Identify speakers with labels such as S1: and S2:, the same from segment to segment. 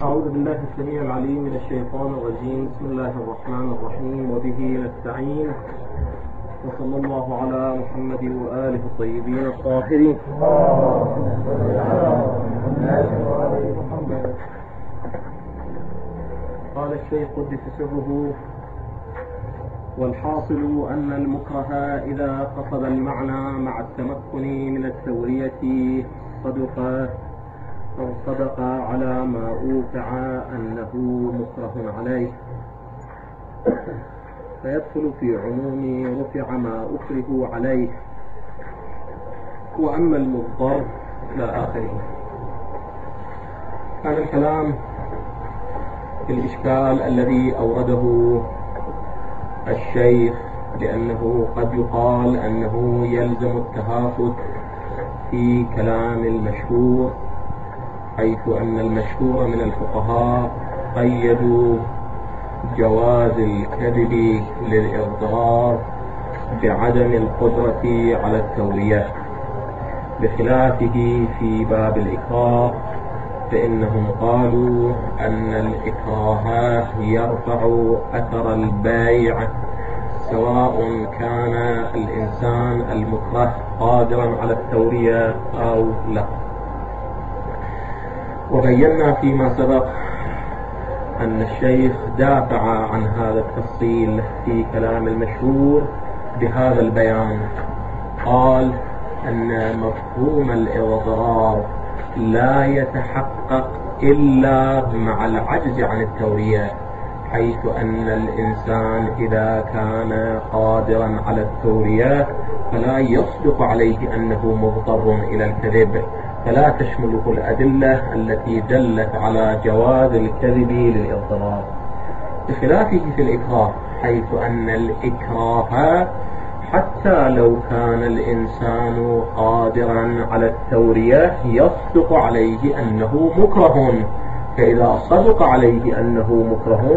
S1: أعوذ بالله السميع العليم من الشيطان الرجيم. بسم الله الرحمن الرحيم، وبه نستعين، وصلى الله على محمد وآله الطيبين الطاهرين. قال الشيخ قدس سره: والحاصل أن المكره إذا قصد المعنى مع التمكن من التورية صدق على ما أوقع أنه مكره عليه، فيدخل في عموم رفع ما أكره عليه، وأما المضطر إلى آخره. كان الكلام في الإشكال الذي أورده الشيخ، لأنه قد يقال أنه يلزم التهافت في كلام المشهور، حيث أن المشهور من الفقهاء قيدوا جواز الكذب للإضرار بعدم القدرة على التورية، بخلافه في باب الإكراه، فإنهم قالوا أن الإكراه يرفع أثر البيع سواء كان الإنسان المكره قادرا على التورية أو لا. وبينا فيما سبق أن الشيخ دافع عن هذا التفصيل في كلام المشهور بهذا البيان. قال أن مفهوم الإضرار لا يتحقق إلا مع العجز عن التورية، حيث أن الإنسان إذا كان قادرا على التورية فلا يصدق عليه أنه مضطر إلى الكذب، فلا تشمله الأدلة التي دلت على جواز الكذب للإضطرار، بخلافه في الإكراه، حيث أن الإكراه حتى لو كان الإنسان قادرا على التورية يصدق عليه أنه مكره، فإذا صدق عليه أنه مكره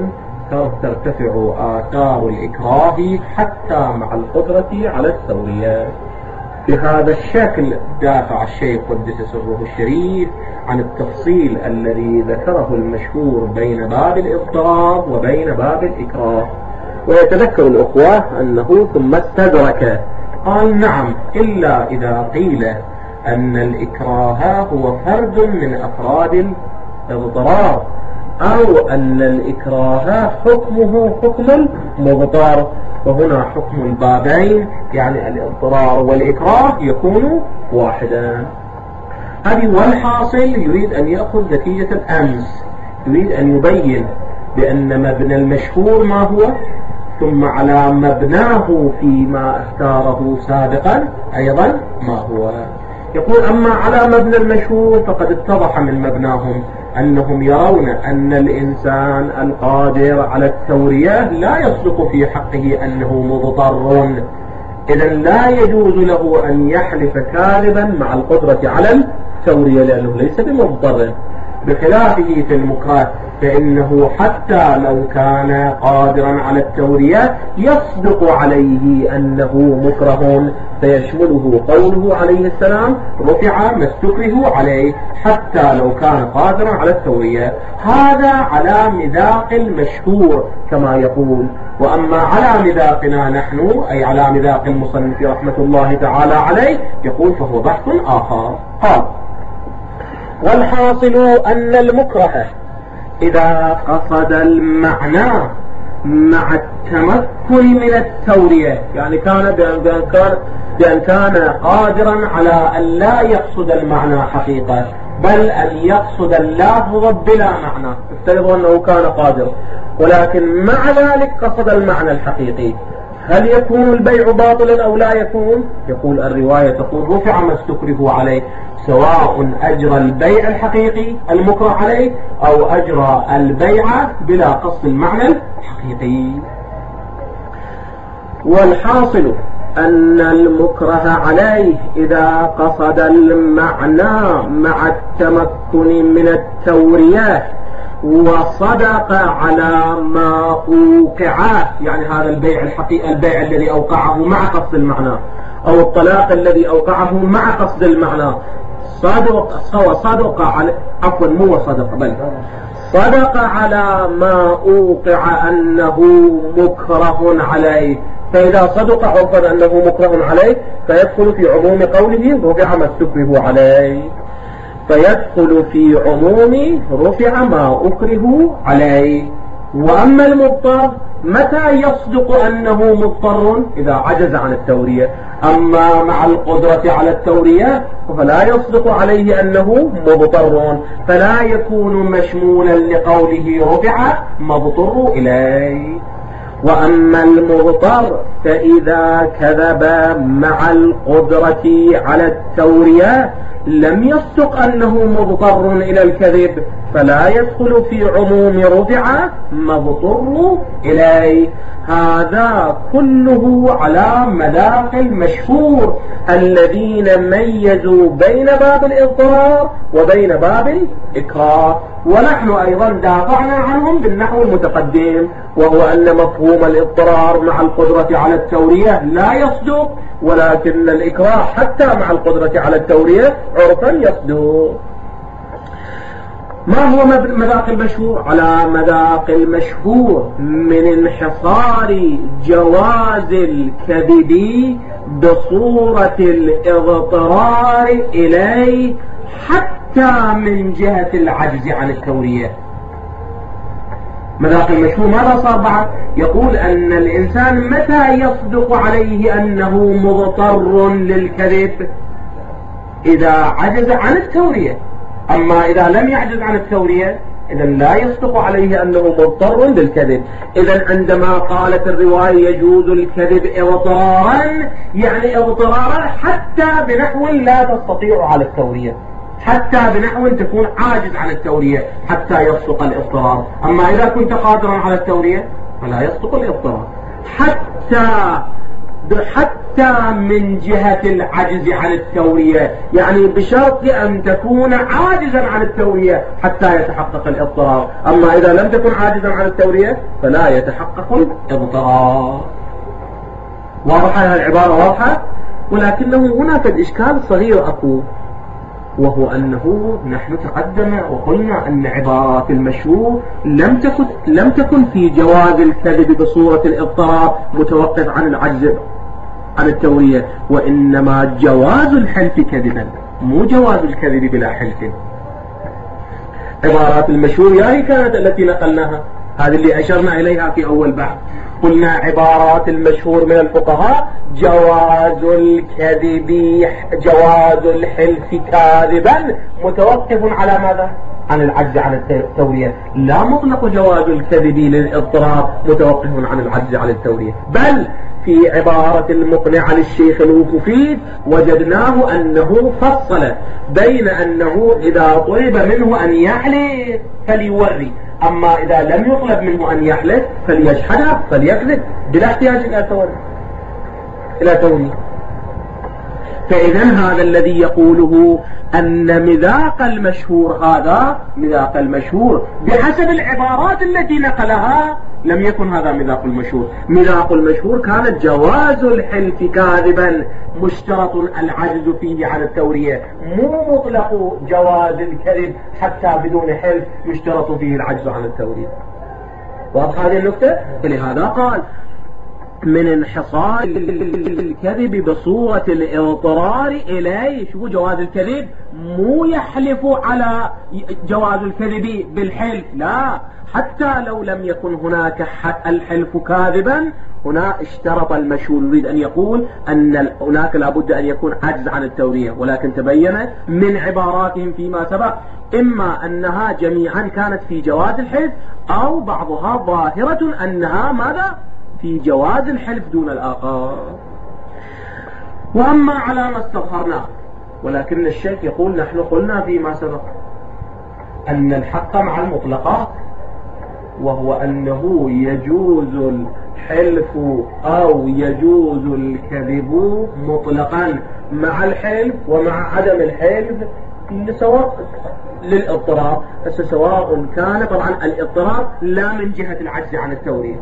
S1: ترتفع آثار الإكراه حتى مع القدرة على التورية. بهذا الشكل دافع الشيخ قدس سره الشريف عن التفصيل الذي ذكره المشهور بين باب الإضطرار وبين باب الإكراه. ويتذكر الأخوة أنه ثم استدرك قال: نعم، إلا إذا قيل أن الإكراه هو فرد من أفراد الإضطرار، أو أن الإكراه حكمه حكم المضطر، وهنا حكم البابين يعني الاضطرار والإكراه يكون واحدا. هذه والحاصل يريد أن يأخذ نتيجة الأمس، يريد أن يبين بأن مبنى المشهور ما هو، ثم على مبناه فيما اختاره سابقا أيضا ما هو. يقول: أما على مبنى المشهور فقد اتضح من مبناهم أنهم يرون أن الإنسان القادر على التورية لا يصدق في حقه أنه مضطر، إذن لا يجوز له أن يحلف كاذبا مع القدرة على التورية لأنه ليس بمضطر، بخلافه في المكره، فإنه حتى لو كان قادرا على التورية يصدق عليه أنه مكره، فيشمله قوله عليه السلام: رفع ما استكره عليه، حتى لو كان قادرا على التورية. هذا على مذاق المشهور كما يقول. وأما على مذاقنا نحن، أي على مذاق المصنف رحمة الله تعالى عليه، يقول فهو بحث آخر. قال: والحاصل أن المكره إذا قصد المعنى مع التمكن من التورية، يعني كان بأن كان قادرا على أن لا يقصد المعنى حقيقة، بل أن يقصد اللفظ بلا معنى، افترضوا أنه كان قادر ولكن مع ذلك قصد المعنى الحقيقي، هل يكون البيع باطلا أو لا يكون؟ يقول الرواية تقول: رفع ما استكره عليه، سواء أجرى البيع الحقيقي المكره عليه أو أجرى البيع بلا قصد المعنى الحقيقي. والحاصل أن المكره عليه إذا قصد المعنى مع التمكن من التورية وصدق على ما أوقع، يعني هذا البيع الحقيقي، البيع الذي أوقعه مع قصد المعنى، أو الطلاق الذي أوقعه مع قصد المعنى، صدق على، عفوا مو صدق، بل صدق على ما أوقع أنه مكره عليه. فإذا صدق عرفا أنه مكره عليه فيدخل في عموم قوله رفع ما استكره عليه، فيدخل في عموم رفع ما أكره عليه. وأما المضطر متى يصدق أنه مضطر؟ إذا عجز عن التورية. أما مع القدرة على التورية فلا يصدق عليه أنه مضطر، فلا يكون مشمولا لقوله رفع مضطر إليه. وأما المضطر فإذا كذب مع القدرة على التورية لم يصدق أنه مضطر إلى الكذب، فلا يدخل في عموم رفع مضطر إليه. هذا كله على مذاق المشهور الذين ميزوا بين باب الإضطرار وبين باب الإكراه، ونحن أيضا دافعنا عنهم بالنحو المتقدم، وهو أن مفهوم الإضطرار مع القدرة على التورية لا يصدق، ولكن الإكراه حتى مع القدرة على التورية عرفا يصدق. ما هو مذاق المشهور؟ على مذاق المشهور من انحصار جواز الكذب بصورة الاضطرار إليه حتى من جهة العجز عن التورية. مذاق المشهور ماذا صار بعد؟ يقول أن الإنسان متى يصدق عليه أنه مضطر للكذب؟ إذا عجز عن التورية. أما إذا لم يعجز عن التورية إذا لا يصدق عليه أنه مضطر للكذب. إذا عندما قالت الرواية يجوز الكذب اضطرارا، يعني اضطرارا حتى بنحو لا تستطيع على التورية، حتى بنحو تكون عاجز عن التورية حتى يصدق الاضطرار. أما إذا كنت قادرا على التورية فلا يصدق الاضطرار حتى من جهة العجز عن التورية، يعني بشرط أن تكون عاجزا عن التورية حتى يتحقق الاضطرار. أما إذا لم تكن عاجزا عن التورية فلا يتحقق الاضطرار. واضحة هذه العبارة؟ واضحة. ولكنه هناك إشكال صغير أكو، وهو أنه نحن تقدم وقلنا أن عبارات المشهور لم تكن في جواز الكذب بصورة الاضطرار متوقف عن العجز عن التورية، وإنما جواز الحلف كذبا، مو جواز الكذب بلا حلف. عبارات المشهور هي كانت التي نقلناها، هذه اللي أشرنا إليها في أول بحث. قلنا عبارات المشهور من الفقهاء جواز الكذب، جواز الحلف كاذبا متوقف على ماذا؟ عن العجز عن التورية. لا مطلق جواز الكذب للإضطرار متوقف عن العجز عن التورية. بل في عبارة المقنعة للشيخ المفيد وجدناه أنه فصل بين أنه إذا طلب منه أن يحلف فليوري، أما إذا لم يطلب منه أن يحلف فليشهدها فليكذب بلا احتياج إلى توري. فإذا هذا الذي يقوله أن مذاق المشهور، هذا مذاق المشهور بحسب العبارات التي نقلها، لم يكن هذا مذاق المشهور. مذاق المشهور كان جواز الحلف كاذبا مشترط العجز فيه عن التورية، مو مطلق جواز الكذب حتى بدون حلف يشترط فيه العجز عن التورية. واضح هذه النقطة؟ فلهذا قال من انحصار الكذب بصورة الاضطرار إليه. شوفوا جواز الكذب مو يحلف على جواز الكذب بالحلف، لا، حتى لو لم يكن هناك الحلف كاذبا هنا اشترط المشهور، يريد أن يقول أن هناك لابد أن يكون عجز عن التورية، ولكن تبين من عباراتهم فيما سبق إما أنها جميعا كانت في جواز الحلف أو بعضها ظاهرة أنها ماذا؟ في جواز الحلف دون الآخر. وأما على ما استظهرناه، ولكن الشيخ يقول نحن قلنا فيما سبق أن الحق مع المطلقات، وهو أنه يجوز الحلف أو يجوز الكذب مطلقا مع الحلف ومع عدم الحلف سواء للإضطرار. سواء كان طبعا الاضطرار لا من جهة العجز عن التورية،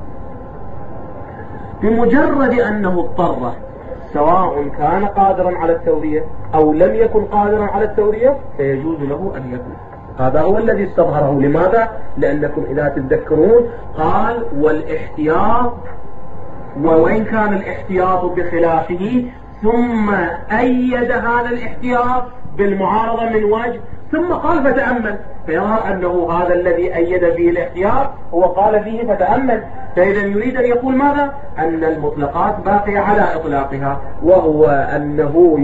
S1: بمجرد أنه اضطر سواء كان قادرا على التورية أو لم يكن قادرا على التورية فيجوز له أن يكون. هذا هو الذي استظهره. لماذا؟ لأنكم إذا تتذكرون قال والاحتياط، ووين كان الاحتياط بخلافه، ثم أيد هذا الاحتياط بالمعارضة من وجه، ثم قال فتأمل، فيظهر أنه هذا الذي أيد فيه الاحتياط هو قال فيه فتأمل. فإذا يريد أن يقول ماذا؟ أن المطلقات باقية على إطلاقها، وهو أنه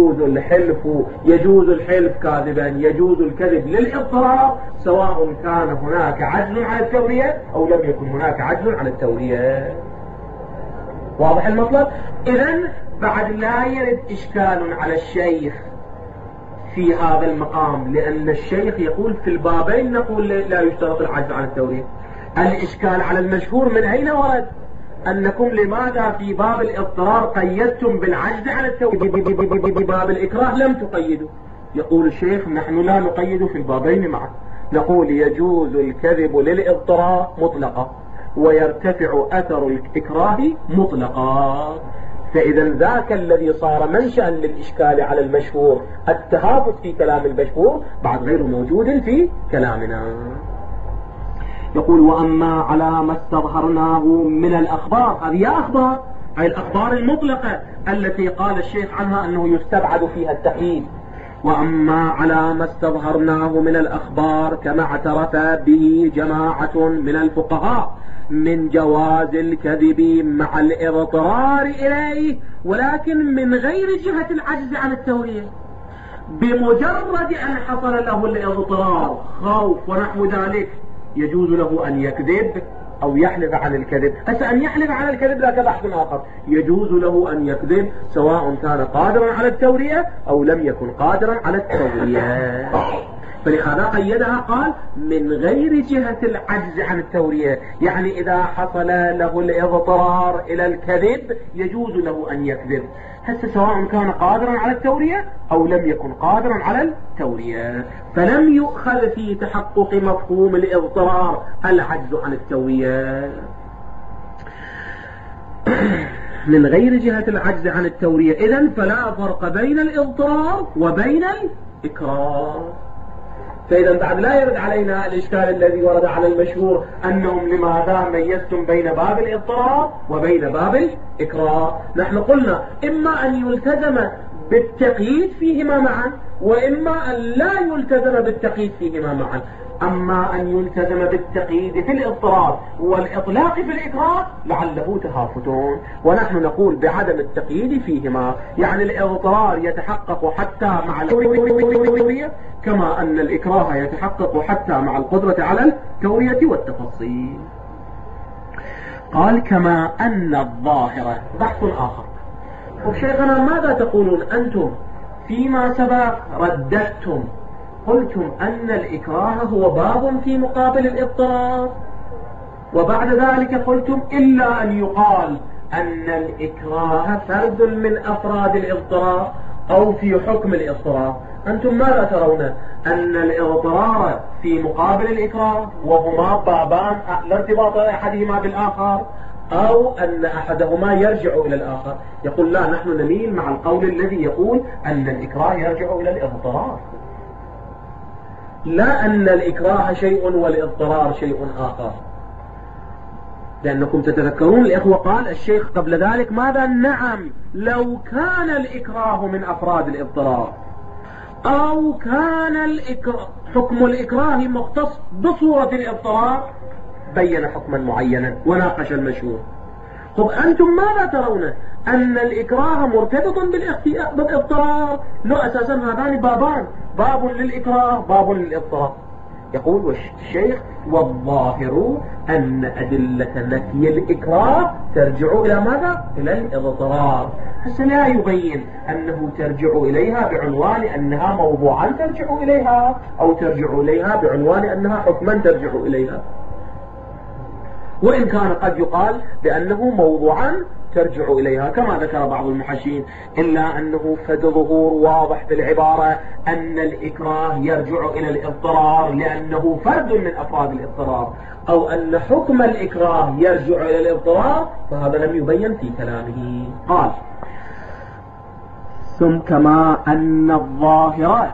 S1: يجوز الحلف كاذبا، يجوز الكذب للإضطرار، سواء كان هناك عجز عن التورية أو لم يكن هناك عجز عن التورية. واضح المطلب؟ إذن بعد لا يرد إشكال على الشيخ في هذا المقام، لأن الشيخ يقول في البابين نقول لا يشترط العجز عن التورية. الإشكال على المشهور من أين ورد؟ أنكم لماذا في باب الاضطرار قيدتم بالعجز عن التورية، باب الإكراه لم تقيدوا؟ يقول الشيخ نحن لا نقيد في البابين معا، نقول يجوز الكذب للاضطرار مطلقا ويرتفع أثر الإكراه مطلقا. فإذا ذاك الذي صار منشأ للإشكال على المشهور التهافت في كلام المشهور بعد غير موجود في كلامنا. يقول وأما على ما استظهرناه من الأخبار، هذه أخبار أي الأخبار المطلقة التي قال الشيخ عنها أنه يستبعد فيها التقييد. وأما على ما استظهرناه من الأخبار كما اعترف به جماعة من الفقهاء من جواز الكذب مع الاضطرار إليه، ولكن من غير جهة العجز عن التورية، بمجرد أن حصل له الاضطرار خوف ونحو ذلك يجوز له أن يكذب أو يحلف عن الكذب. هسه أن يحلف عن الكذب لا بحث آخر، يجوز له أن يكذب سواء كان قادرا على التورية أو لم يكن قادرا على التورية. فلهذا قيدها قال من غير جهة العجز عن التورية، يعني إذا حصل له الاضطرار إلى الكذب يجوز له أن يكذب، هسه سواء كان قادرا على التورية أو لم يكن قادرا على التورية. فلم يؤخذ في تحقق مفهوم الاضطرار العجز عن التورية. من غير جهة العجز عن التورية، إذن فلا فرق بين الاضطرار وبين الإكراه. فإذا بعد لا يرد علينا الإشكال الذي ورد على المشهور أنهم لماذا ميزتم بين باب الاضطرار وبين باب الإكراه. نحن قلنا إما أن يلتزم بالتقييد فيهما معا، وإما أن لا يلتزم بالتقييد فيهما معا. أما أن يلتزم بالتقييد في الاضطرار والإطلاق في الإكراه لعله تهافتون، ونحن نقول بعدم التقييد فيهما، يعني الاضطرار يتحقق حتى مع التورية كما أن الإكراه يتحقق حتى مع القدرة على التورية والتفصيل. قال كما أن الظاهرة. بحث آخر. وشيخنا ماذا تقولون أنتم؟ فيما سبق رددتم قلتم أن الإكراه هو باب في مقابل الاضطرار، وبعد ذلك قلتم إلا أن يقال أن الإكراه فرد من أفراد الاضطرار أو في حكم الاضطرار. أنتم ماذا ترون؟ أن الاضطرار في مقابل الإكراه وهما بابان لا ارتباط أحدهما بالآخر، أو أن أحدهما يرجع إلى الآخر؟ يقول لا، نحن نميل مع القول الذي يقول أن الإكراه يرجع إلى الاضطرار، لا أن الإكراه شيء والاضطرار شيء آخر. لأنكم تتذكرون الإخوة قال الشيخ قبل ذلك ماذا؟ نعم لو كان الإكراه من أفراد الاضطرار أو كان حكم الإكراه مختص بصورة الاضطرار بين حكما معينا وناقش المشهور. طب أنتم ماذا ترون؟ أن الإكراه مرتبط بالاضطرار؟ لا، أساسا هذان بابان، باب للإكراه باب للاضطرار. يقول الشيخ والظاهر أن أدلة نفي الإكراه ترجع إلى ماذا؟ إلى الاضطرار. هسه لا يبين أنه ترجع إليها بعنوان أنها موضوعا ترجع إليها، أو ترجع إليها بعنوان أنها حكما ترجع إليها، وإن كان قد يقال بأنه موضوعا ترجع إليها كما ذكر بعض المحشين، إلا أنه فد ظهور واضح في العبارة أن الإكراه يرجع إلى الاضطرار لأنه فرد من أفراد الاضطرار، أو أن حكم الإكراه يرجع إلى الاضطرار، فهذا لم يبين في كلامه. قال ثم كما أن الظاهر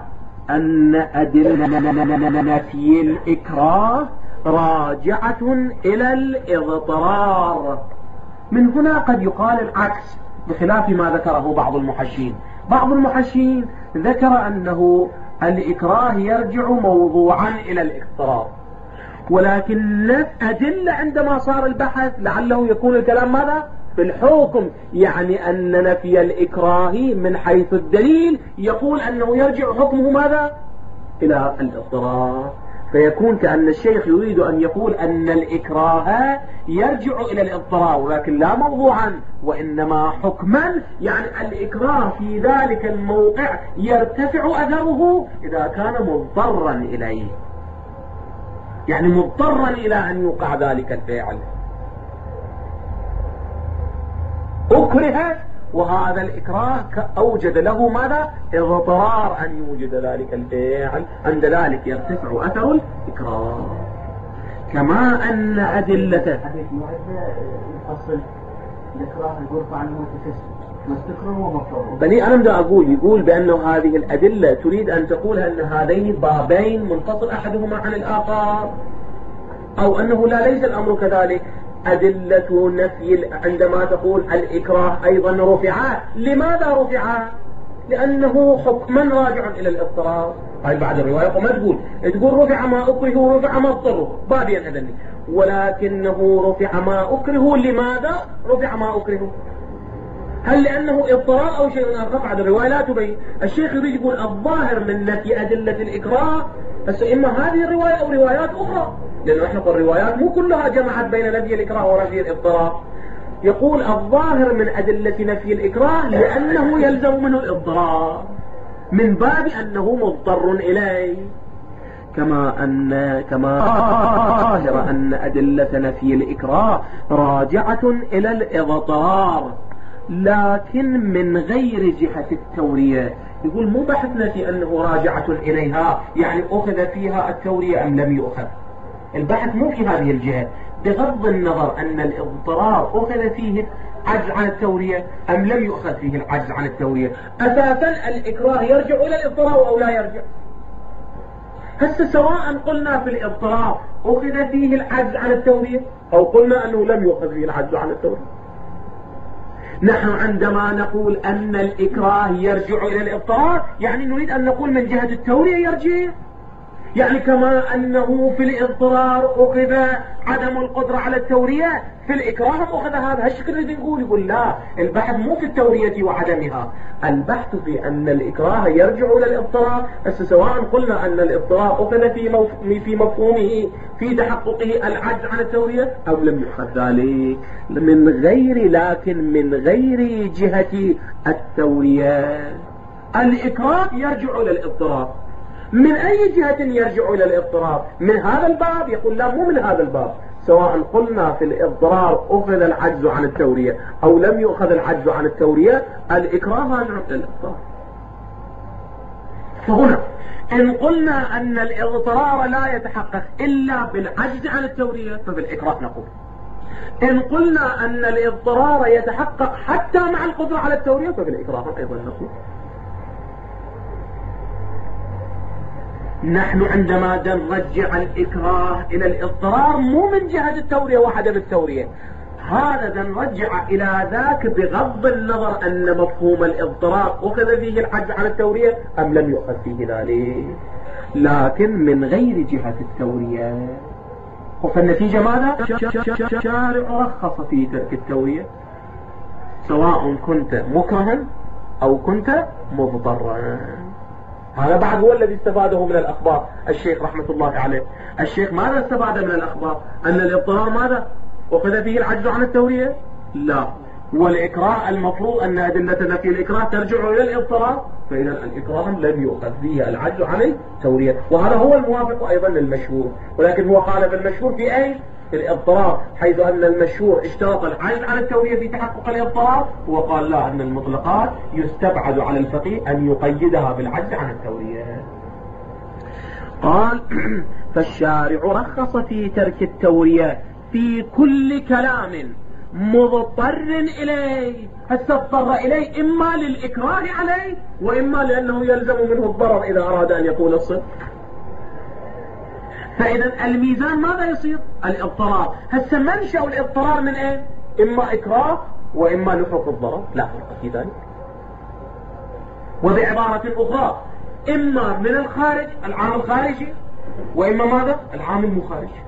S2: أن أدلة نفي الإكراه راجعة إلى الإضطرار. من هنا قد يقال العكس بخلاف ما ذكره بعض المحشين. بعض المحشين ذكر أنه الإكراه يرجع موضوعا إلى الاضطرار، ولكن أدلة عندما صار البحث لعله يكون الكلام ماذا؟ في الحكم، يعني أن نفي الإكراه من حيث الدليل يقول أنه يرجع حكمه ماذا؟ إلى الاضطرار. فيكون كأن الشيخ يريد أن يقول أن الإكراه يرجع إلى الاضطرار، ولكن لا موضوعا وإنما حكما، يعني الإكراه في ذلك الموقع يرتفع أثره إذا كان مضطرا إليه، يعني مضطرا إلى أن يوقع ذلك الفعل. أكره وهذا الإكراه أوجد له ماذا؟ اضطرار أن يوجد ذلك الفعل، عند ذلك يرتفع أثر الإكراه. كما أن أدلته
S3: حديث معدة يفصل الإكراه يرفع عنه متكسر مستكره ومضطر.
S2: بني أنا بدي يقول بأنه هذه الأدلة تريد أن تقول أن هذين بابين منفصل أحدهما عن الآخر، أو أنه لا ليس الأمر كذلك. أدلة نفي عندما تقول الإكراه أيضا رفعا، لماذا رفعا؟ لأنه حكما راجع إلى الاضطرار. هاي بعد الرواية وما تقول رفع ما أكره ورفع ما اضطره، بابين أدلة، ولكنه رفع ما أكره. لماذا رفع ما أكره؟ هل لأنه اضطرار أو شيء آخر؟ بعد الرواية لا تبين. الشيخ يريد يقول الظاهر من نفي أدلة الإكراه بس إما هذه الرواية أو روايات أخرى، لأنه نحن الروايات مو كلها جمعت بين نفي الإكراه ونفي الاضطرار. يقول الظاهر من أدلة نفي الإكراه لأنه يلزم منه الإضطرار من باب أنه مضطر إليه، كما ظاهر أن أدلة نفي الإكراه راجعة إلى الإضطرار لكن من غير جهة التورية. يقول مو بحثنا في أنه راجعة إليها يعني أخذ فيها التورية أم لم يؤخذ، البحث مو في هذه الجهة، بغض النظر أن الاضطرار أخذ فيه عجز عن التورية أم لم يؤخذ فيه العجز عن التورية. أساسا الإكراه يرجع إلى الاضطرار أو لا يرجع. هسه سواء قلنا في الاضطرار أخذ فيه العجز عن التورية أو قلنا أنه لم يؤخذ فيه العجز عن التورية، نحن عندما نقول أن الإكراه يرجع إلى الاضطرار يعني نريد أن نقول من جهة التورية يرجع، يعني كما أنه في الإضطرار أخذ عدم القدرة على التورية في الإكراه أخذ هذا هالشكل اللي يقول لا، البحث مو في التورية وعدمها، البحث في أن الإكراه يرجع إلى الاضطرار. سواء قلنا أن الاضطرار أخذ في مفهومه في تحققه العجز عن التورية أو لم يؤخذ ذلك لكن من غير جهة التورية. الإكراه يرجع إلى الاضطرار، من أي جهة يرجع إلى الاضطرار؟ من هذا الباب؟ يقول لا، مو من هذا الباب. سواء قلنا في الإضطرار أخذ العجز عن التورية أو لم يؤخذ العجز عن التورية، الإكراه راجع إلى الاضطرار. فهنا إن قلنا أن الاضطرار لا يتحقق إلا بالعجز عن التورية ففي الإكراه نقول. إن قلنا أن الاضطرار يتحقق حتى مع القدرة على التورية ففي الإكراه أيضا نقول. نحن عندما نرجع الإكراه إلى الاضطرار مو من جهة التورية وعدم التورية، هذا نرجع إلى ذاك بغض النظر أن مفهوم الاضطرار أخذ فيه العجز عن التورية أم لم يؤخذ فيه ذلك، لكن من غير جهة التورية. فالنتيجة ماذا؟ الشارع رخص في ترك التورية سواء كنت مكرها أو كنت مضطرا. هذا بعد هو الذي استفاده من الأخبار الشيخ رحمة الله عليه. الشيخ ماذا استفاد من الأخبار؟ أن الاضطرار ماذا؟ أخذ فيه العجز عن التورية؟ لا. والإكراه المفروض أن أدلة نفي الإكراه ترجع إلى الاضطرار، فإذا الإكراه لم يؤخذ فيه العجز عن التورية، وهذا هو الموافق أيضا للمشهور. ولكن هو قال بالمشهور في أي؟ في الاضطرار، حيث أن المشهور اشترط العجز عن التورية في تحقق الاضطرار، وقال لا، أن المطلقات يستبعد على الفقيه أن يقيدها بالعجز عن التورية. قال فالشارع رخص في ترك التورية في كل كلام مضطر إليه. هسه اضطر إليه إما للإكراه عليه وإما لأنه يلزم منه الضرر إذا أراد أن يقول الصدق. فإذا الميزان ماذا يصير؟ الاضطرار. هسه منشأ الاضطرار من ايه؟ إما إكراه وإما لحوق الضرر، لا فرق في ذلك. وبعبارة أخرى إما من الخارج العامل الخارجي وإما ماذا؟ العامل المخارجي.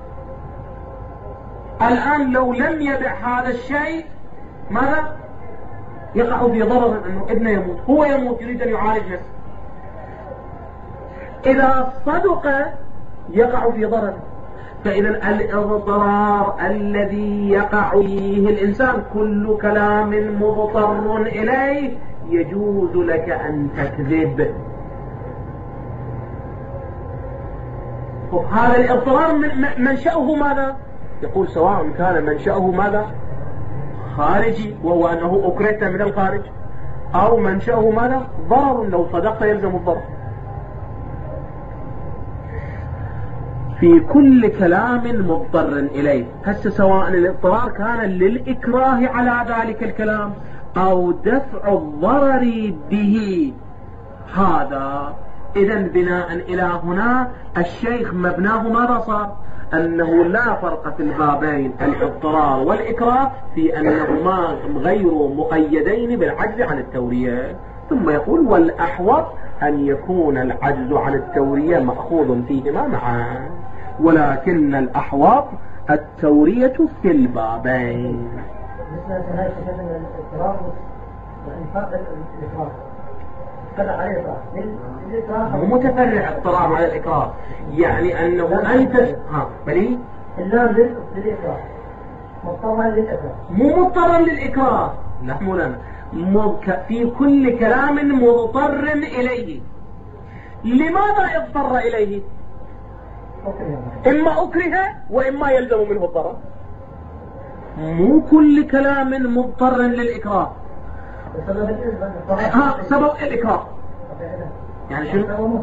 S2: الآن لو لم يبع هذا الشيء ماذا؟ يقع في ضرر أنه ابنه يموت، هو يموت يريد أن يعالج نفسه. إذا صدق يقع في ضرر. فإذا الاضطرار الذي يقع فيه الإنسان كل كلام مضطر إليه يجوز لك أن تكذب. هذا الاضطرار منشأه ماذا؟ يقول سواء كان منشأه ماذا؟ خارجي وهو أنه أكرهت من الخارج، أو منشأه ماذا؟ ضرر، لو صدقت يلزم الضرر. في كل كلام مضطر إليه. هسه سواء الاضطرار كان للإكراه على ذلك الكلام أو دفع الضرر به، هذا إذا بناء إلى هنا الشيخ مبناه ماذا صار؟ أنه لا فرق في البابين الاضطرار والإكراه في أنهما غير مقيدين بالعجز عن التورية. ثم يقول والأحوط أن يكون العجز عن التورية مأخوذ فيهما معا، ولكن الأحوط التورية في البابين. مو متفرع اضطرار على الإكراه، يعني أنه أنت بلي
S3: اللام للإكراه مضطرا للإكراه،
S2: مو مضطرا للإكراه، لا مولانا، في كل كلام مضطر إليه. لماذا اضطر إليه؟ إما أكره وإما يلزم منه الضرر. مو كل كلام مضطر للإكراه. سبب الإكراه يعني شنو؟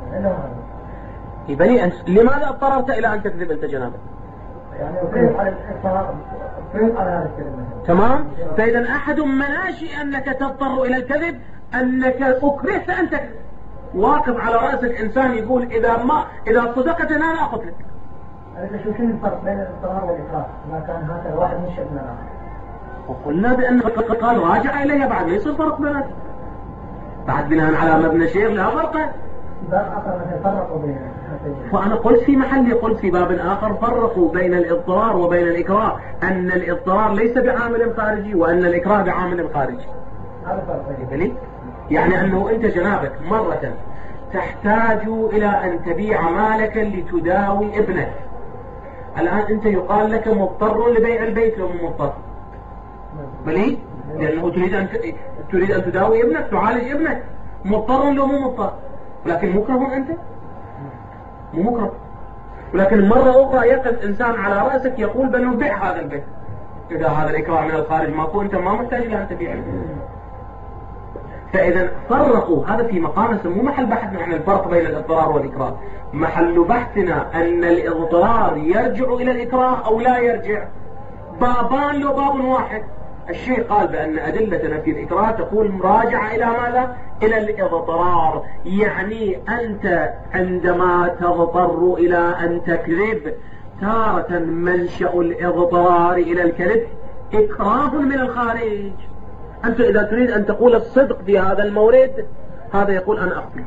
S2: يبني أنت لماذا اضطررت إلى أن تكذب أنت جنابك؟
S3: يعني أكرهت على الاضطرار، أكرهت على هذا الكلمة.
S2: تمام. فإذا أحد مناشئ أنك تضطر إلى الكذب أنك أكرهت أن تكذب. واقف على رأسك إنسان يقول إذا صدقت أنا لا أقتلك.
S3: أنا شو الفرق بين الاضطرار والإكراه؟ ما كان هذا الواحد من شأن الآخر.
S2: وقلنا بأن قال راجع إليها بعد ما يصير فرق بينات. بعد بناء على مبنى شير لا فرق.
S3: باب آخر فرقوا بين.
S2: وأنا قلت في محلي، قلت في باب آخر فرقوا بين الاضطرار وبين الإكراه، أن الاضطرار ليس بعامل خارجي وأن الإكراه بعامل خارجي.
S3: هذا فرق.
S2: يعني أنه أنت جنابك مرة تحتاج إلى أن تبيع مالك لتداوي ابنك. الآن أنت يقال لك مضطر لبيع البيت لو مضطر، بلي لأنه تريد أن تداوي ابنك، تعالج ابنك، مضطر لو مو مضطر، ولكن مكره أنت مو مكره. ولكن مرة أخرى يقف إنسان على رأسك يقول بنبيع هذا البيت، إذا هذا الإكراه من الخارج ماكو أنت ما محتاج إلى أن تبيع البيت. فإذا فرقوا. هذا في مقام مو محل بحثنا عن الفرق بين الاضطرار والإكراه، محل بحثنا أن الاضطرار يرجع إلى الإكراه أو لا يرجع. بابان لو باب واحد. الشيء قال بأن أدلتنا في الإكراه تقول راجع إلى ماذا؟ إلى الاضطرار. يعني أنت عندما تضطر إلى أن تكذب تارة منشأ الاضطرار إلى الكذب إكراه من الخارج. أنت إذا تريد أن تقول الصدق في هذا المورد، هذا يقول أنا أقتلك،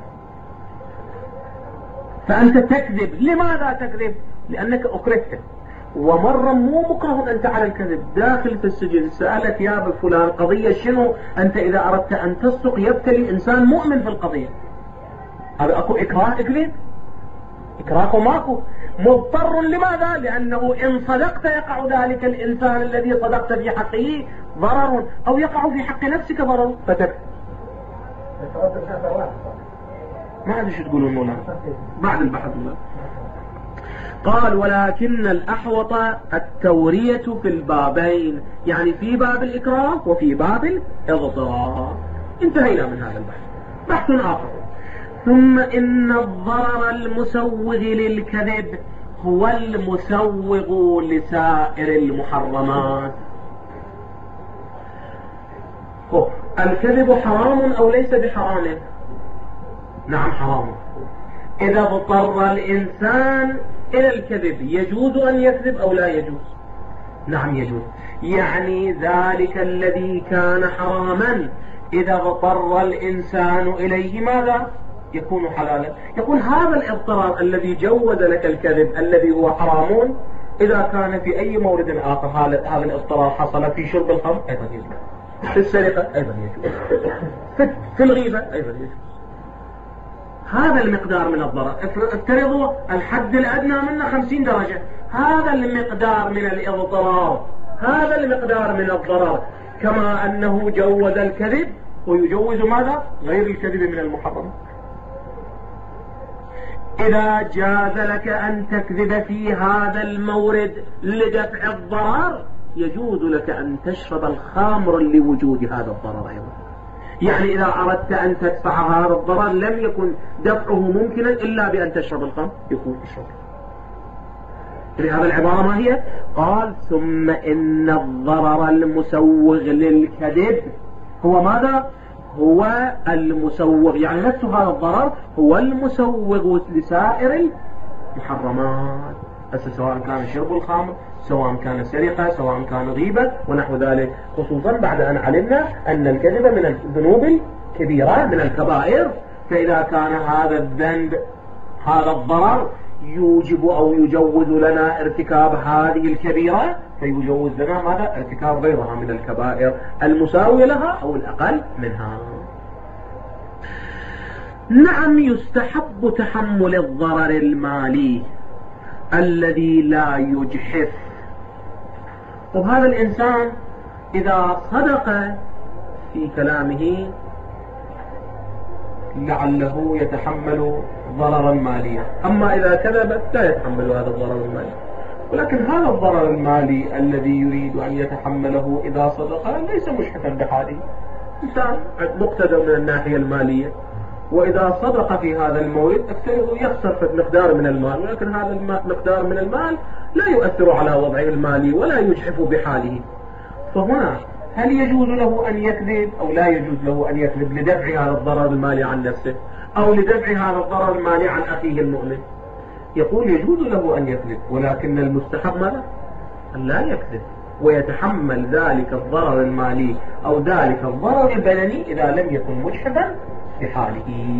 S2: فأنت تكذب. لماذا تكذب؟ لأنك أكرهت. ومرة مو مكره أنت على الكذب، داخل في السجن سألت يا فلان قضية شنو، أنت إذا أردت أن تصدق يبتلي إنسان مؤمن في القضية، هذا أكو إكراه اكذب؟ إكراه ماكو. مضطر لماذا؟ لأنه إن صدقت يقع ذلك الإنسان الذي صدقت في حقه ضرر، أو يقع في حق نفسك ضرر فتكذب. ما أدري شو تقولون مولانا بعد البحث. قال ولكن الأحوط التورية في البابين، يعني في باب الإكراه وفي باب الاضطرار. انتهينا من هذا البحث. بحث آخر. ثم إن الضرر المسوغ للكذب هو المسوغ لسائر المحرمات. الكذب حرام أو ليس بحرام؟ نعم حرام. إذا اضطر الإنسان إلى الكذب يجوز أن يكذب أو لا يجوز؟ نعم يجوز. يعني ذلك الذي كان حراما إذا اضطر الإنسان إليه ماذا؟ يكون حلالا. يقول هذا الاضطرار الذي جوز لك الكذب الذي هو حرام، إذا كان في أي مورد آخر هذا الاضطرار حصل في شرب الخمر أيضا يجوز، في السرقة أيضا يجوز، في الغيبة أيضا يجوز. هذا المقدار من الضرر. افترضوا الحد الأدنى منه 50 درجة، هذا المقدار من الاضطرار، هذا المقدار من الضرر. كما أنه جوز الكذب ويجوز ماذا؟ غير الكذب من المحرم. إذا جاز لك أن تكذب في هذا المورد لدفع الضرر، يجوز لك أن تشرب الخمر لوجود هذا الضرر أيضا. يعني إذا أردت أن تدفع هذا الضرر لم يكن دفعه ممكنا إلا بأن تشرب الخمر، يكون تشرب. هذه العبارة ما هي؟ قال ثم إن الضرر المسوغ للكذب هو ماذا؟ هو المسوغ، يعني نفس هذا الضرر هو المسوغ لسائر المحرمات، سواء كان شرب الخمر، سواء كان سرقة، سواء كان غيبة ونحو ذلك، خصوصا بعد أن علمنا أن الكذب من الذنوب الكبيرة من الكبائر. فإذا كان هذا الذنب هذا الضرر يوجب أو يجوز لنا ارتكاب هذه الكبيرة، فيجوز لنا ماذا؟ ارتكاب غيرها من الكبائر المساوية لها أو الأقل منها. نعم يستحب تحمل الضرر المالي الذي لا يجحف. وهذا الإنسان إذا صدق في كلامه لعله يتحمل ضررا ماليا، أما إذا كذب لا يتحمل هذا الضرر المالي. ولكن هذا الضرر المالي الذي يريد أن يتحمله إذا صدق ليس مشحفا بحاله، إنسان مقتدر من الناحية المالية، وإذا صدق في هذا المورد أكثره يخسر في مقدار من المال، ولكن هذا المقدار من المال لا يؤثر على وضعه المالي ولا يجحف بحاله. فهنا هل يجوز له أن يكذب أو لا يجوز له أن يكذب لدفع هذا الضرر المالي عن نفسه أو لدفع هذا الضرر المالي عن أخيه المؤمن؟ يقول يجوز له أن يكذب، ولكن المستحب ماذا؟ أن لا يكذب ويتحمل ذلك الضرر المالي أو ذلك الضرر البدني إذا لم يكن مجحفا بحاله.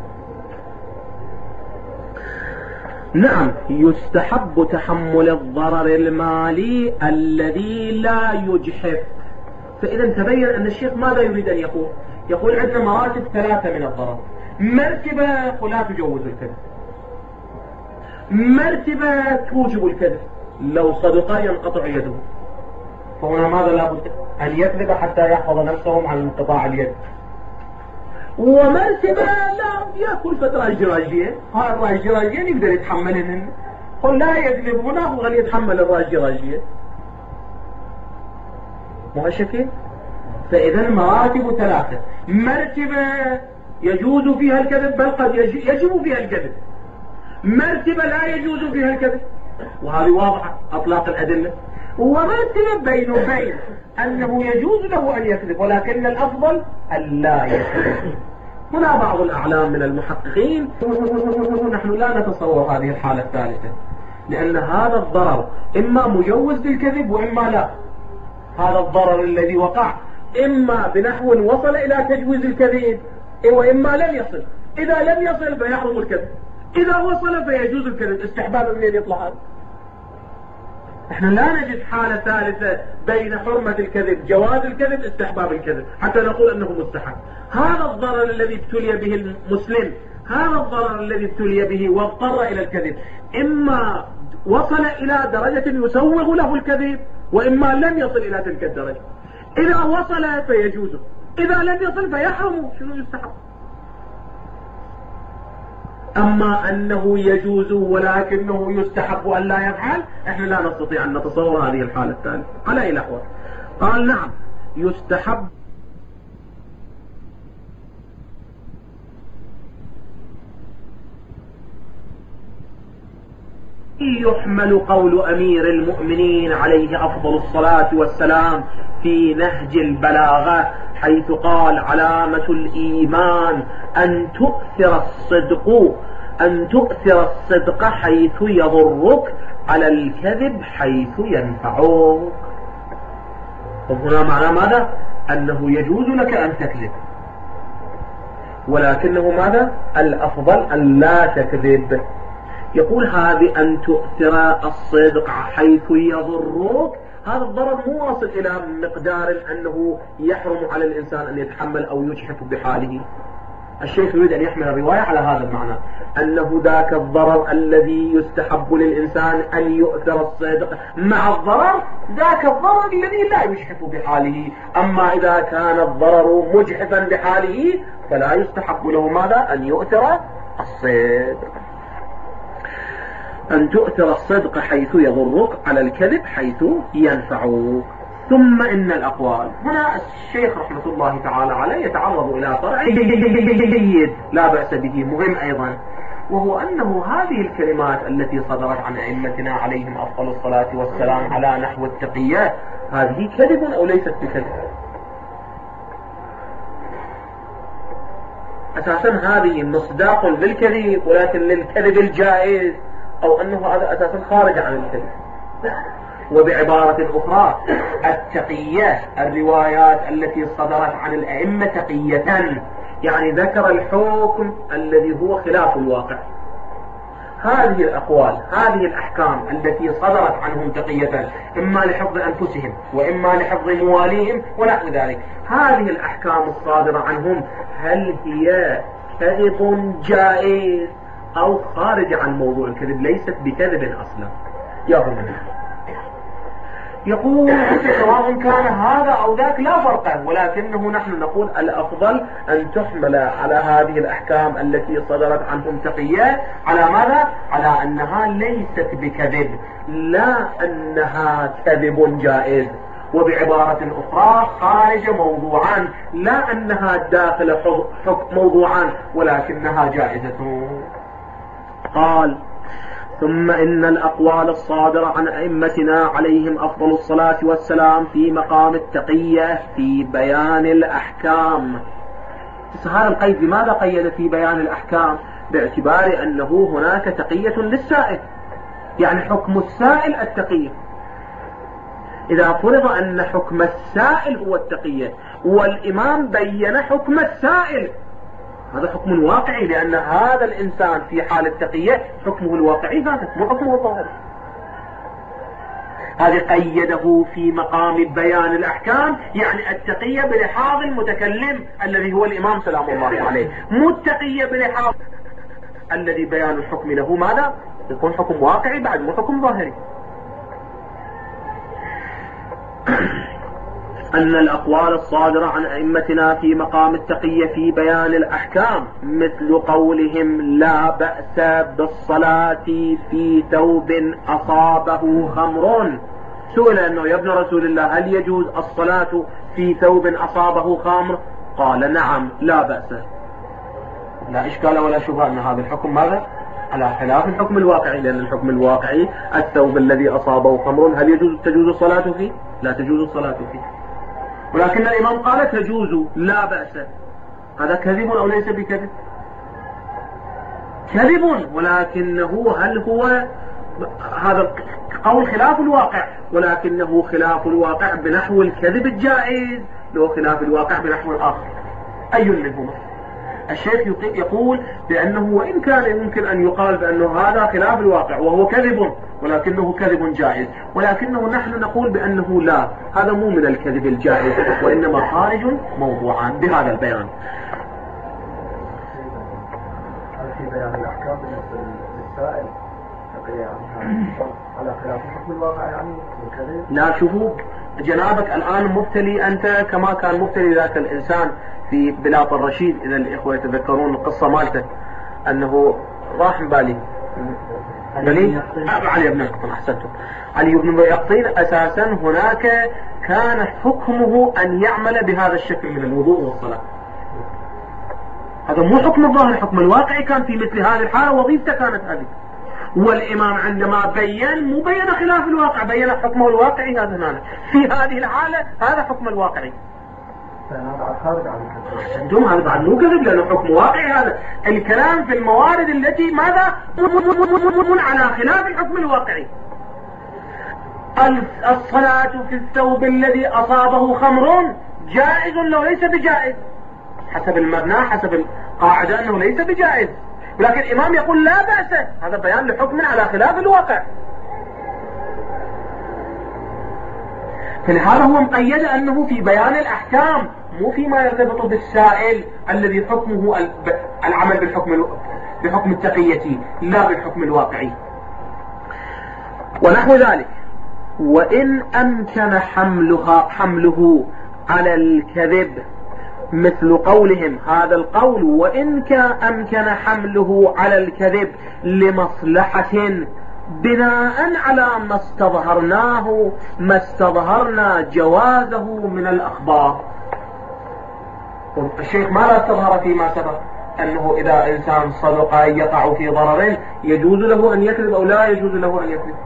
S2: نعم يستحب تحمل الضرر المالي الذي لا يجحف. فإذا تبين أن الشيخ ماذا يريد أن يقول؟ يقول عندنا مراتب 3 من الضرر. مرتبة لا تجوز الكذب، مرتبة توجب الكذب، لو صدق ينقطع يده، فهنا ماذا لابد أن يكذب حتى يحفظ نفسه عن انقطاع اليد. ومرتبة لا يأكل فترة الجراجية، هاي الراجراجية يقدر يتحملهن، قل لا يكذب هنا وغل يتحمل الراجراجية، ما شكل. فإذا مراتب 3. مرتبة يجوز فيها الكذب بل قد يجب فيها الكذب، مرتبة لا يجوز فيها الكذب، وهذه واضحة أطلاق الأدلة. ومرتبة بين وبين أنه يجوز له أن يكذب ولكن الأفضل أن لا يكذب. هنا بعض الأعلام من المحققين نحن لا نتصور هذه الحالة الثالثة، لأن هذا الضرر إما مجوز للكذب وإما لا. هذا الضرر الذي وقع إما بنحو وصل إلى تجويز الكذب وإما لم يصل. إذا لم يصل فيحرم الكذب، إذا وصل فيجوز الكذب. استحبابا منين يطلع هذا؟ احنا لا نجد حالة ثالثة بين حرمة الكذب جواز الكذب استحباب الكذب حتى نقول انه مستحب. هذا الضرر الذي ابتلي به المسلم، هذا الضرر الذي ابتلي به واضطر الى الكذب، اما وصل الى درجة يسوغ له الكذب واما لم يصل الى تلك الدرجة. اذا وصل فيجوز، اذا لم يصل فيحرم. شنو يستحب؟ أما أنه يجوز ولكنه يستحب أن لا يفعل، إحنا لا نستطيع أن نتصور هذه الحالة الثالثة على أي الأحوال. قال نعم يستحب يحمل قول أمير المؤمنين عليه أفضل الصلاة والسلام في نهج البلاغة حيث قال علامة الإيمان أن تؤثر الصدق حيث يضرك على الكذب حيث ينفعك. وهنا معنى ماذا؟ أنه يجوز لك أن تكذب، ولكنه ماذا؟ الأفضل أن لا تكذب. يقول هذه أن تؤثر الصدق حيث يضرك، هذا الضرر مو واصل إلى مقدار أنه يحرم على الإنسان أن يتحمل أو يجحف بحاله. الشيخ يريد أن يحمل الرواية على هذا المعنى، أنه ذاك الضرر الذي يستحب للإنسان أن يؤثر الصدق مع الضرر، ذاك الضرر الذي لا يجحف بحاله. أما إذا كان الضرر مجحفا بحاله فلا يستحب له ماذا؟ أن يؤثر الصدق. أن تؤثر الصدق حيث يضرك على الكذب حيث ينفعك. ثم إن الأقوال، هنا الشيخ رحمة الله تعالى عليه يتعرض إلى فرع جيد لا بأس به مهم أيضا، وهو أنه هذه الكلمات التي صدرت عن أئمتنا عليهم أفضل الصلاة والسلام على نحو التقية، هذه كذب أو ليست بكذب؟ أساسا هذه مصداق للكذب، ولكن للكذب الجائز، أو أنه هذا أساسا خارج عن الكذب. وبعبارة أخرى، التقية الروايات التي صدرت عن الأئمة تقية، يعني ذكر الحكم الذي هو خلاف الواقع. هذه الأقوال، هذه الأحكام التي صدرت عنهم تقية، إما لحفظ أنفسهم وإما لحفظ مواليهم ونحو ذلك، هذه الأحكام الصادرة عنهم هل هي كذب جائز أو خارج عن موضوع الكذب؟ ليست بكذب أصلا. يقول سواء كان هذا أو ذاك لا فرق، ولكنه نحن نقول الأفضل أن تحمل على هذه الأحكام التي صدرت عنهم تقية على ماذا؟ على أنها ليست بكذب، لا أنها كذب جائز. وبعبارة أخرى، خارج موضوعا، لا أنها داخل حكم موضوعا ولكنها جائزة. قال: ثم إن الأقوال الصادرة عن أئمتنا عليهم أفضل الصلاة والسلام في مقام التقية في بيان الأحكام. هذا القيد لماذا قيد في بيان الأحكام؟ باعتبار أنه هناك تقية للسائل، يعني حكم السائل التقية. إذا فرض أن حكم السائل هو التقية والإمام بين حكم السائل، هذا حكم واقعي، لأن هذا الإنسان في حال التقية حكمه الواقعي هذا، مو حكمه الظاهري. هذا قيده في مقام بيان الأحكام، يعني التقية بلحاظ المتكلم الذي هو الإمام سلام الله عليه، مو التقية بلحاظ الذي بيان الحكم له ماذا؟ يكون حكم واقعي بعد، مو حكم ظاهري. أن الأقوال الصادرة عن أئمتنا في مقام التقية في بيان الأحكام مثل قولهم: لا بأس بالصلاة في ثوب أصابه خمر. سئل أنه: يا ابن رسول الله، هل يجوز الصلاة في ثوب أصابه خمر؟ قال: نعم، لا بأس. لا إشكال ولا شبهة أن هذا الحكم ماذا؟ على خلاف الحكم الواقعي، لأن الحكم الواقعي الثوب الذي أصابه خمر هل تجوز الصلاة فيه؟ لا تجوز الصلاة فيه. ولكن الإمام قال تجوز، لا بأس. هذا كذب أو ليس بكذب؟ كذب، ولكنه هل هو هذا قول خلاف الواقع، ولكنه خلاف الواقع بنحو الكذب الجائز، لو خلاف الواقع بنحو الآخر، أي منهما؟ الشيخ يقول بأنه وإن كان يمكن أن يقال بأنه هذا خلاف الواقع وهو كذب، ولكنه كذب جائز، ولكنه نحن نقول بأنه لا، هذا مو من الكذب الجائز، وإنما خارج موضوعا بهذا البيان.
S4: في بيان الأحكام بالنسبة للسائل على خلاف الحكم الواقع، يعني الكذب.
S2: لا، شوفوا جنابك الآن مبتلي أنت كما كان مبتلي ذاك الإنسان في بلاط الرشيد، إذا الإخوة يتذكرون القصة مالته، أنه راح بالي علي بن يقطين، أحسنتم، علي بن يقطين أساسا هناك كان حكمه أن يعمل بهذا الشكل من الوضوء والصلاة. هذا مو حكم الظاهر، حكم الواقعي كان في مثل هذه الحالة، وظيفته كانت هذه. والإمام عندما بين مو بين خلاف الواقع، بين حكمه الواقعي هذا هنا في هذه الحالة، هذا حكم الواقعي. عندهم هذا بعد مو كذب لأنه حكم واقعي. هذا الكلام في الموارد التي ماذا على خلاف الحكم الواقعي. الصلاة في الثوب الذي أصابه خمر جائز لو ليس بجائز، حسب المبنى حسب القاعدة أنه ليس بجائز، ولكن الإمام يقول لا بأس. هذا بيان لحكم على خلاف الواقع. فلهذا هو مقيد أنه في بيان الأحكام مو فيما يرتبط بالسائل الذي حكمه العمل بحكم التقية لا بالحكم الواقعي ونحو ذلك. وإن أمكن حمله على الكذب، مثل قولهم هذا القول وإن أمكن حمله على الكذب لمصلحة بناء على ما استظهرنا جوازه من الأخبار. الشيخ ماذا استظهر فيما سبق؟ أنه إذا إنسان صدق يقع في ضرر يجوز له أن يكذب أو لا يجوز له أن يكذب،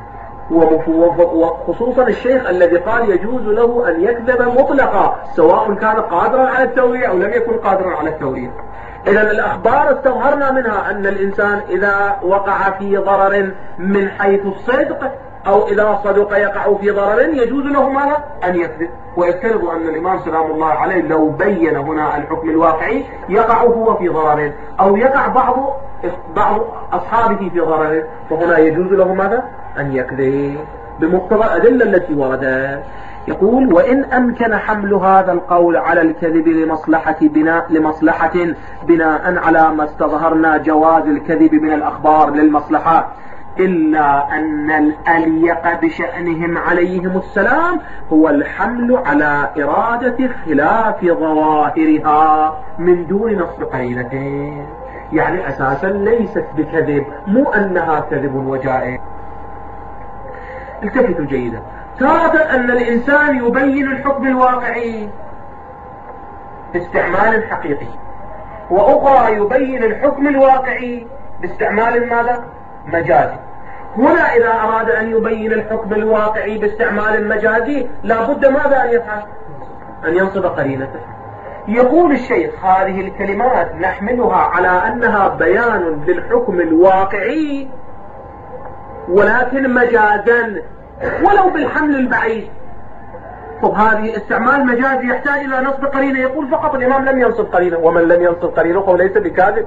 S2: وخصوصا الشيخ الذي قال يجوز له أن يكذب مطلقا سواء كان قادرا على التورية أو لم يكن قادرا على التورية. إذا الأخبار استظهرنا منها أن الإنسان إذا وقع في ضرر من حيث الصدق أو إذا صدق يقع في ضرر يجوز له ماذا؟ أن يكذب. ويفترض أن الإمام سلام الله عليه لو بين هنا الحكم الواقعي يقع هو في ضرر أو يقع بعض أصحابه في ضرر، وهنا يجوز له ماذا؟ أن يكذب بمقتضى الأدلة التي وردت. يقول وإن أمكن حمل هذا القول على الكذب لمصلحة بناء على ما استظهرنا جواز الكذب من الأخبار للمصلحة، إلا أن الأليق بشأنهم عليهم السلام هو الحمل على إرادة خلاف ظواهرها من دون نصب قرينة. يعني أساسا ليست بكذب، مو أنها كذب وجائز. التفتوا جيدا، تارة أن الإنسان يبين الحكم الواقعي باستعمال حقيقي، وأخرى يبين الحكم الواقعي باستعمال ماذا؟ مجازي. هنا إذا أراد أن يبين الحكم الواقعي باستعمال مجازي لابد ماذا أن يفعل؟ أن ينصب قرينته. يقول الشيخ هذه الكلمات نحملها على أنها بيان للحكم الواقعي ولكن مجازا ولو بالحمل البعيد. طب هذه استعمال مجازي يحتاج إلى نصب قرينة. يقول فقط الإمام لم ينصب قرينة، ومن لم ينصب قرينة فهو ليس بكاذب.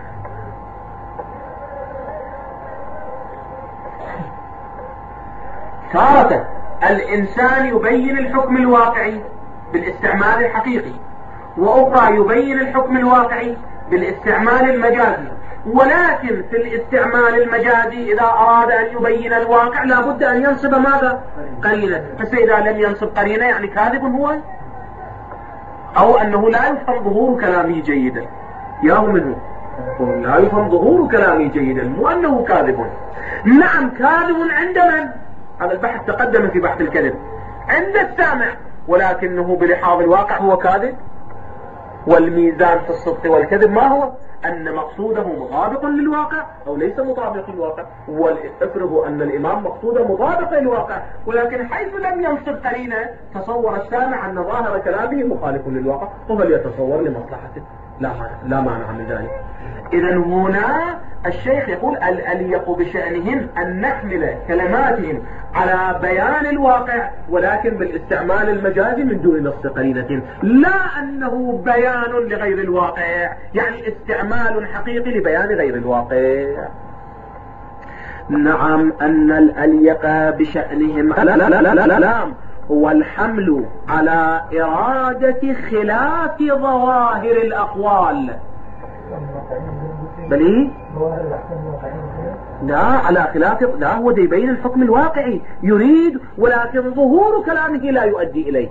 S2: تارة الإنسان يبين الحكم الواقعي بالاستعمال الحقيقي، وأخرى يبين الحكم الواقعي بالاستعمال المجازي، ولكن في الاستعمال المجازي إذا أراد أن يبين الواقع لابد أن ينصب ماذا؟ قرينة. فإذا لم ينصب قرينة يعني كاذب هو، أو أنه لا يفهم ظهور كلامه جيدا. ياهو منه لا يفهم ظهور كلامه جيدا، مو أنه كاذب. نعم كاذب عند من؟ هذا البحث تقدم في بحث الكذب عند السامع، ولكنه بلحاظ الواقع هو كاذب. والميزان في الصدق والكذب ما هو؟ أن مقصوده مطابق للواقع أو ليس مطابق للواقع. والافرض أن الإمام مقصوده مطابق للواقع، ولكن حيث لم ينصب قرينة تصور السامع أن ظاهر كلامه مخالف للواقع، فليتصور لمصلحته، لا مانع من ذلك. إذا هنا الشيخ يقول الأليق بشأنهم أن نحمل كلماتهم على بيان الواقع ولكن بالاستعمال المجازي من دون نص قرينة، لا أنه بيان لغير الواقع، يعني استعمال حقيقي لبيان غير الواقع. نعم أن الأليق بشأنهم لا هو الحمل على إرادة خلاف ظواهر الأقوال. بل إيه؟ لا على خلاف، لا هو يبين الحكم الواقعي يريد، ولكن ظهور كلامه لا يؤدي إليه.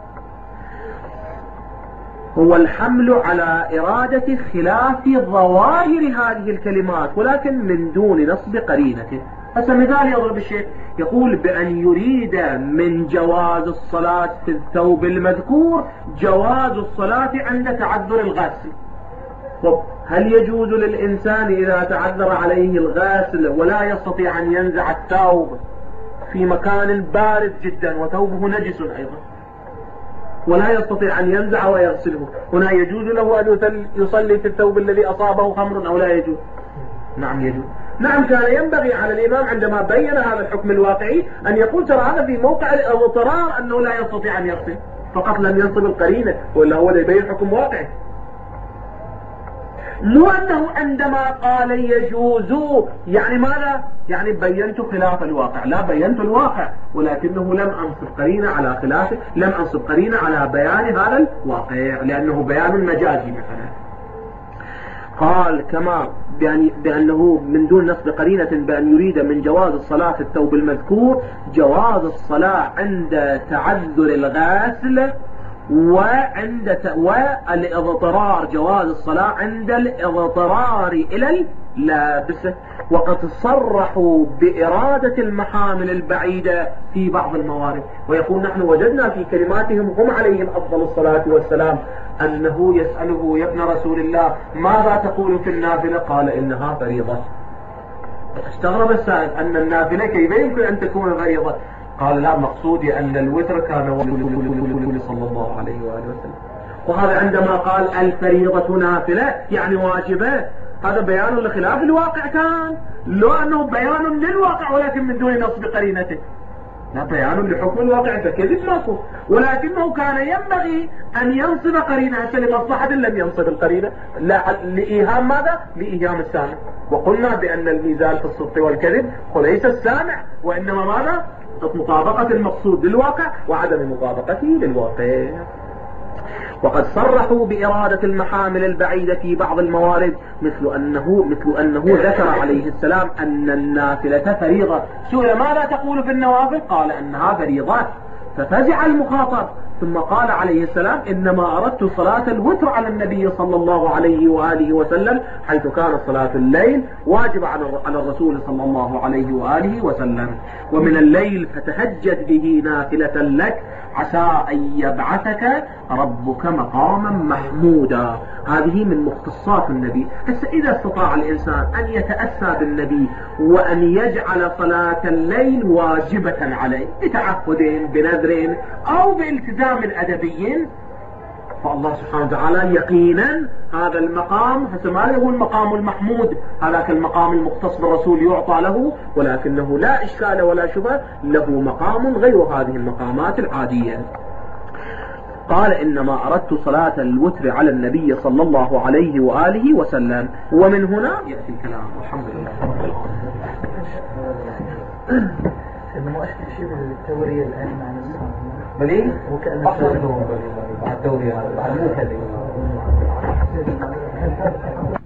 S2: هو الحمل على إرادة خلاف ظواهر هذه الكلمات ولكن من دون نصب قرينة. هذا مثال يضرب الشيخ، يقول بأن يريد من جواز الصلاة في الثوب المذكور جواز الصلاة عند تعذر الغسل. هل يجوز للإنسان إذا تعذر عليه الغسل ولا يستطيع أن ينزع الثوب في مكان بارد جدا وثوبه نجس أيضا ولا يستطيع أن ينزع ويغسله، هنا يجوز له أن يصلي في الثوب الذي أصابه خمر أو لا يجوز؟ نعم يجوز. نعم كان ينبغي على الإمام عندما بين هذا الحكم الواقعي أن يقول ترى هذا في موقع الاضطرار أنه لا يستطيع أن يغسل، فقط لم ينصب القرينة، ولا هو يبين حكم واقعي. مو أنه عندما قال يجوز يعني ماذا؟ يعني بينت خلاف الواقع، لا بينت الواقع، ولكنه لم أنصب قرينة على خلافه، لم أنصب قرينة على بيان هذا الواقع لأنه بيان مجازي مثلا. قال كما بأنه من دون نصب قرينة بأن يريد من جواز الصلاة في الثوب المذكور جواز الصلاة عند تعذر الغاسل والاضطرار، جواز الصلاة عند الاضطرار إلى اللابس. وقد صرحوا بإرادة المحامل البعيدة في بعض الموارد، ويقول نحن وجدنا في كلماتهم هم عليهم أفضل الصلاة والسلام أنه يسأله يا ابن رسول الله ماذا تقول في النافلة؟ قال إنها فريضة. استغرب السائل أن النافلة كيف يمكن أن تكون فريضة؟ قال لا، مقصودي أن الوتر كان صلى الله عليه وآله وسلم، وهذا عندما قال الفريضة نافلة يعني واجبة، هذا بيان لخلاف الواقع كان، لو أنه بيان للواقع ولكن من دون نصب قرينته، لا بيان لحكم الواقع فكذب ماكو، ولكنه كان ينبغي أن ينصب قرينة لمصلحة لم ينصب القرينة لإيهام ماذا؟ لإيهام السامع. وقلنا بأن الميزان في الصدق والكذب وليس السامع، وإنما ماذا؟ مطابقة المقصود للواقع وعدم مطابقته للواقع. وقد صرحوا بإرادة المحامل البعيدة في بعض الموارد مثل أنه ذكر عليه السلام أن النافلة فريضة. سئل ماذا تقول في النوافل؟ قال أنها فريضات، ففزع المخاطب ثم قال عليه السلام إنما أردت صلاة الوتر على النبي صلى الله عليه وآله وسلم، حيث كان صلاة الليل واجب على الرسول صلى الله عليه وآله وسلم. ومن الليل فتهجد به نافلة لك عسى أن يبعثك ربك مقاما محمودا. هذه من مختصات النبي. بس إذا استطاع الإنسان أن يتأسى بالنبي وأن يجعل صلاة الليل واجبة عليه بتعهد بنذر أو بالتزام أدبي، فالله سبحانه وتعالى يقينا هذا المقام ما هو المقام المحمود، هذاك المقام المختص بالرسول يعطى له، ولكنه لا إشكال ولا شبه له مقام غير هذه المقامات العادية. قال إنما أردت صلاة الوتر على النبي صلى الله عليه وآله وسلم. ومن هنا يأتي الكلام. والحمد لله رب العالمين.
S4: إنه أشبه شيء بالتورية الآن عن السلام
S1: بلي
S4: وكأنه
S1: أصلا بعد التورية بعد مو كذب